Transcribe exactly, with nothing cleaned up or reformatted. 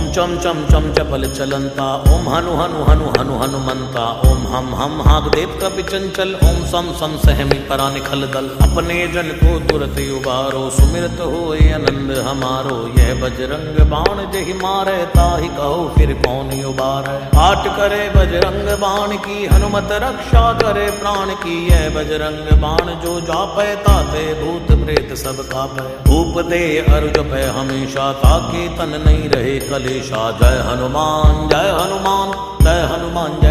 चम चम चम चपल चलंता, ओम हनु हनु हनु हनु हनुमंता, ओम हम हम हाग देव कपि चंचल, ओम सम सम सहमी परा निखल दल। अपने जन को तुरत उबारो, सुमिरत होए आनंद हमारो। यह बजरंग बाण जहि मारे, ताहि कहो फिर कौन उबारे। पाठ करे बजरंग बाण की, हनुमत रक्षा करे प्राण की। यह बजरंग बाण जो जापै, ताते भूत प्रेत सब कापै। धूप दे अरु जपै हमेशा, ताके तन नहीं रहे कलेशा। जय हनुमान जय हनुमान जय हनुमान जय